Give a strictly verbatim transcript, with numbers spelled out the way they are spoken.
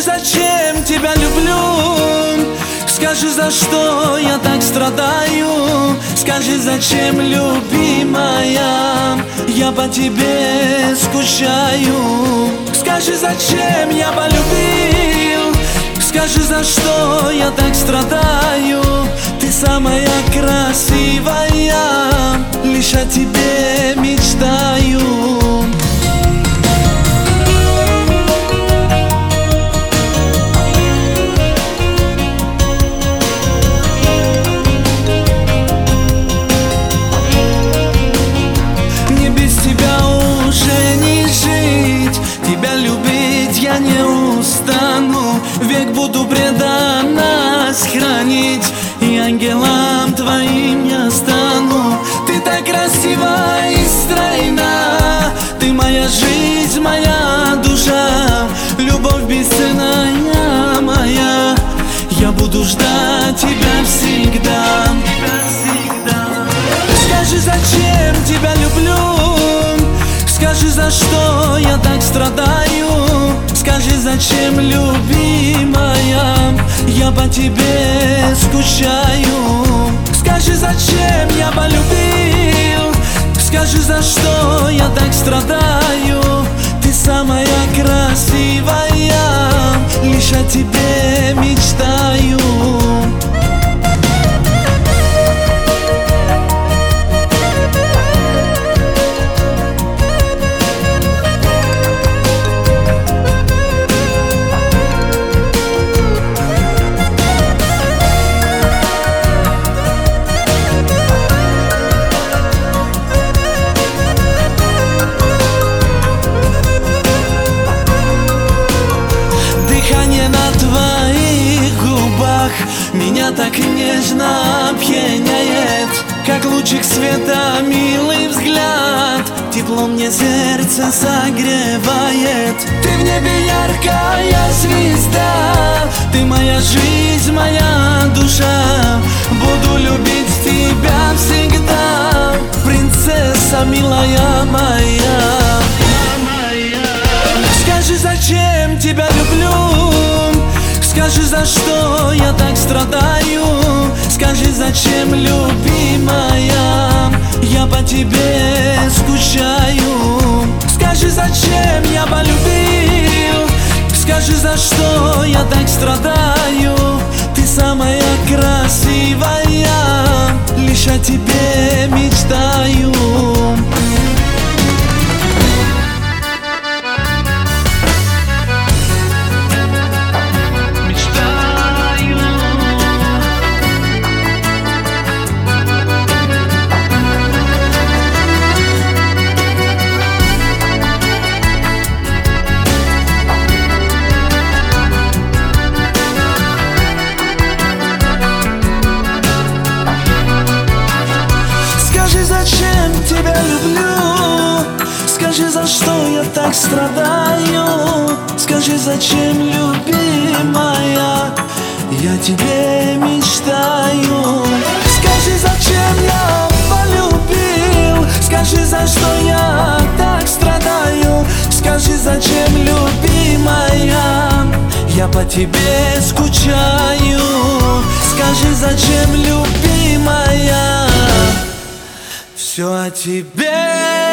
зачем тебя люблю? Скажи, за что я так страдаю? Скажи, зачем, любимая, я по тебе скучаю? Скажи, зачем я полюбил? Скажи, за что я так страдаю? Ты самая красивая, лишь о тебе мечтаю. Я не устану, век буду преданно хранить, и ангелом твоим я стану. Ты так красива и стройна, ты моя жизнь, моя душа, любовь бесценная моя. Я буду ждать тебя всегда. Скажи, зачем тебя люблю? Скажи, за что я так страдаю? Скажи, зачем, любимая, я по тебе скучаю? Скажи, зачем я полюбил? Скажи, за что я так страдаю? Ты самая красивая, лишь о тебе мечтаю. Меня так нежно опьяняет, как лучик света, милый взгляд, тепло мне сердце согревает. Ты в небе яркая звезда, ты моя жизнь, моя душа. Буду любить тебя всегда, принцесса милая моя. Скажи, зачем тебя люблю? Скажи, за что я так страдаю? Скажи, зачем, любимая, я по тебе скучаю? Скажи, зачем я полюбил? Скажи, за что я так страдаю? Ты самая красивая, лишь о тебе мечтаю. Тебя люблю, скажи, за что я так страдаю? Скажи, зачем, любимая, я тебе мечтаю? Скажи, зачем я полюбил? Скажи, за что я так страдаю? Скажи, зачем, любимая, я по тебе скучаю? Скажи, зачем, любимая, все о тебе.